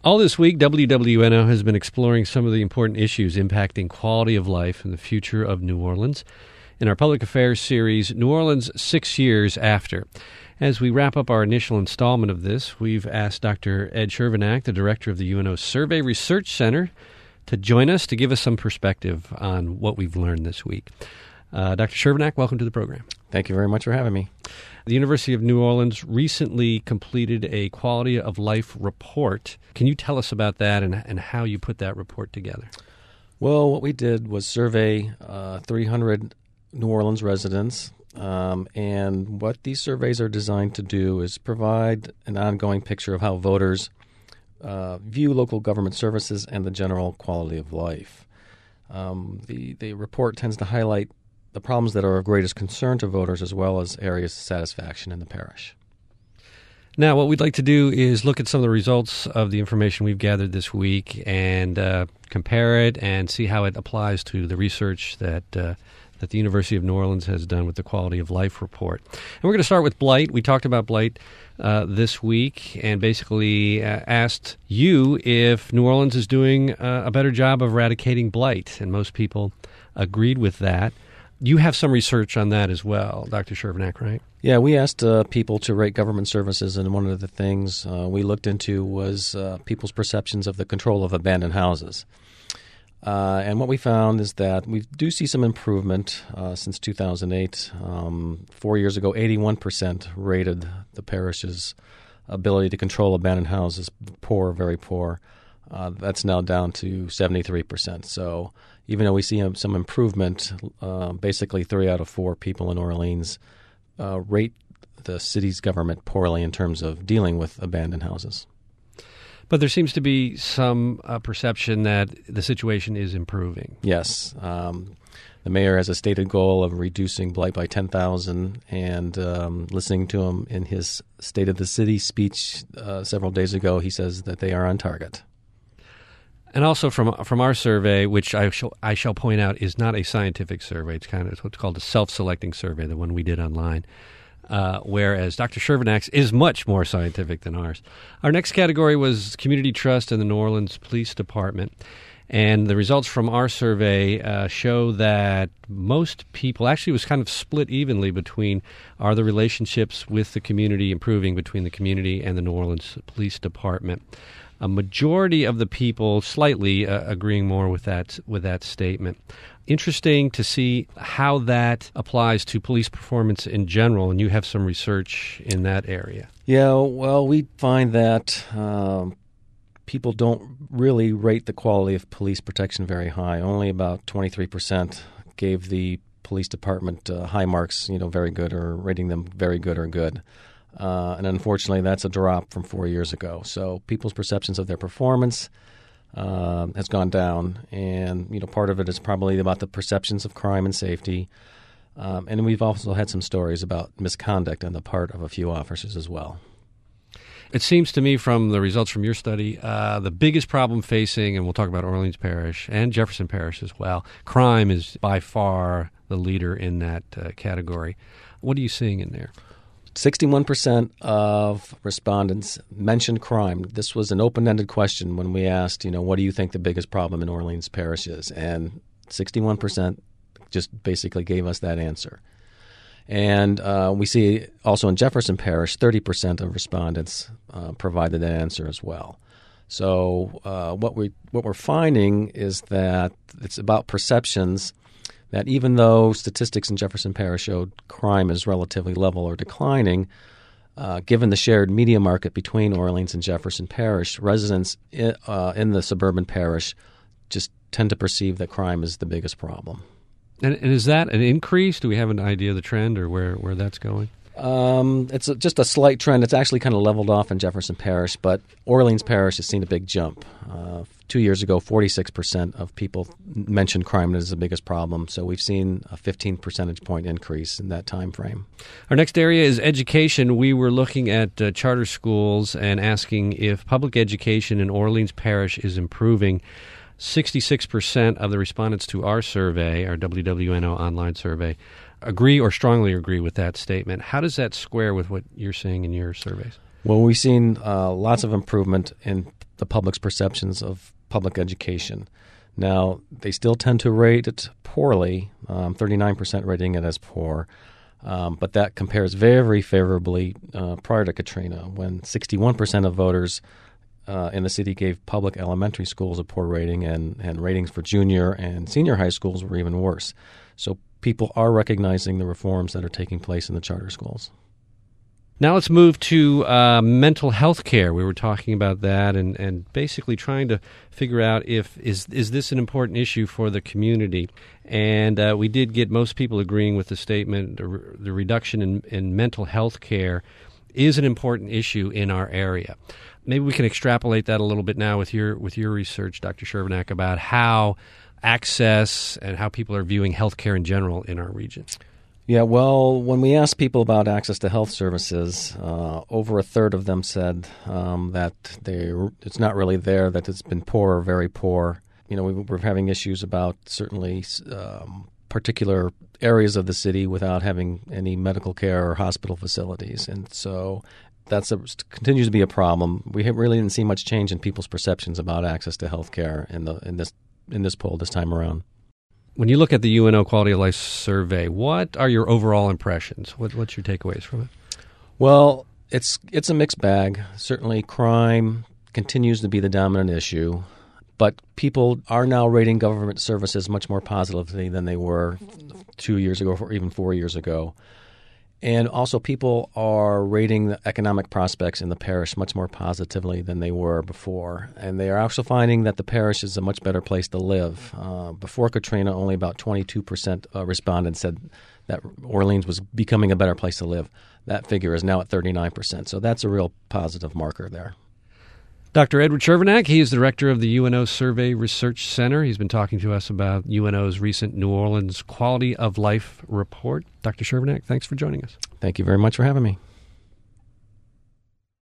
All this week, WWNO has been exploring some of the important issues impacting quality of life and the future of New Orleans in our public affairs series, New Orleans 6 Years After. As we wrap up our initial installment of this, we've asked Dr. Ed Chervenak, the director of the UNO Survey Research Center, to join us to give us some perspective on what we've learned this week. Dr. Chervenak, welcome to the program. Thank you very much for having me. The University of New Orleans recently completed a quality of life report. Can you tell us about that and how you put that report together? Well, what we did was survey 300 New Orleans residents, and what these surveys are designed to do is provide an ongoing picture of how voters view local government services and the general quality of life. The report tends to highlight the problems that are of greatest concern to voters as well as areas of satisfaction in the parish. Now, what we'd like to do is look at some of the results of the information we've gathered this week and compare it and see how it applies to the research that the University of New Orleans has done with the Quality of Life report. And we're going to start with blight. We talked about blight this week and basically asked you if New Orleans is doing a better job of eradicating blight, and most people agreed with that. You have some research on that as well, Dr. Chervenak, right? Yeah, we asked people to rate government services, and one of the things we looked into was people's perceptions of the control of abandoned houses. And what we found is that we do see some improvement since 2008. 4 years ago, 81% rated the parish's ability to control abandoned houses poor, very poor. That's now down to 73%. So even though we see some improvement, basically 3 out of 4 people in Orleans rate the city's government poorly in terms of dealing with abandoned houses. But there seems to be some perception that the situation is improving. Yes. The mayor has a stated goal of reducing blight by 10,000, and listening to him in his State of the City speech several days ago, he says that they are on target. And also from our survey, which I shall point out is not a scientific survey. It's what's called a self-selecting survey, the one we did online. Whereas Dr. Chervenak's is much more scientific than ours. Our next category was community trust in the New Orleans Police Department. And the results from our survey show that most people, actually it was kind of split evenly between, are the relationships with the community improving between the community and the New Orleans Police Department. A majority of the people slightly agreeing more with that statement. Interesting to see how that applies to police performance in general, and you have some research in that area. Yeah, well, we find that people don't really rate the quality of police protection very high. Only about 23% gave the police department high marks, very good, or rating them very good or good. And unfortunately, that's a drop from 4 years ago. So people's perceptions of their performance has gone down, and part of it is probably about the perceptions of crime and safety. And we've also had some stories about misconduct on the part of a few officers as well. It seems to me from the results from your study, the biggest problem facing, and we'll talk about Orleans Parish and Jefferson Parish as well, crime is by far the leader in that category. What are you seeing in there? 61% of respondents mentioned crime. This was an open-ended question when we asked, what do you think the biggest problem in Orleans Parish is? And 61% just basically gave us that answer. And we see also in Jefferson Parish, 30% of respondents provided that answer as well. So what we're finding is that it's about perceptions, that even though statistics in Jefferson Parish showed crime is relatively level or declining, given the shared media market between Orleans and Jefferson Parish, residents in the suburban parish just tend to perceive that crime is the biggest problem. And is that an increase? Do we have an idea of the trend or where that's going? It's just a slight trend. It's actually kind of leveled off in Jefferson Parish, but Orleans Parish has seen a big jump. 2 years ago, 46% of people mentioned crime as the biggest problem, so we've seen a 15 percentage point increase in that time frame. Our next area is education. We were looking at charter schools and asking if public education in Orleans Parish is improving. 66% of the respondents to our survey, our WWNO online survey, agree or strongly agree with that statement. How does that square with what you're seeing in your surveys? Well, we've seen lots of improvement in the public's perceptions of public education. Now, they still tend to rate it poorly, 39% rating it as poor, but that compares very favorably prior to Katrina, when 61% of voters in the city gave public elementary schools a poor rating, and ratings for junior and senior high schools were even worse. So people are recognizing the reforms that are taking place in the charter schools. Now let's move to mental health care. We were talking about that and basically trying to figure out if is this an important issue for the community. And we did get most people agreeing with the statement the reduction in mental health care is an important issue in our area. Maybe we can extrapolate that a little bit now with your research, Dr. Chervenak, about how access and how people are viewing health care in general in our region. Yeah, well, when we asked people about access to health services, over a third of them said that it's not really there, that it's been poor or very poor. You know, we're having issues about certainly particular areas of the city without having any medical care or hospital facilities. And so that continues to be a problem. We really didn't see much change in people's perceptions about access to health care in this poll this time around. When you look at the UNO Quality of Life Survey, what are your overall impressions? What's your takeaways from it? Well, it's a mixed bag. Certainly crime continues to be the dominant issue, but people are now rating government services much more positively than they were 2 years ago or even 4 years ago. And also people are rating the economic prospects in the parish much more positively than they were before. And they are also finding that the parish is a much better place to live. Before Katrina, only about 22% respondents said that Orleans was becoming a better place to live. That figure is now at 39%. So that's a real positive marker there. Dr. Edward Chervenak, he is the director of the UNO Survey Research Center. He's been talking to us about UNO's recent New Orleans Quality of Life report. Dr. Chervenak, thanks for joining us. Thank you very much for having me.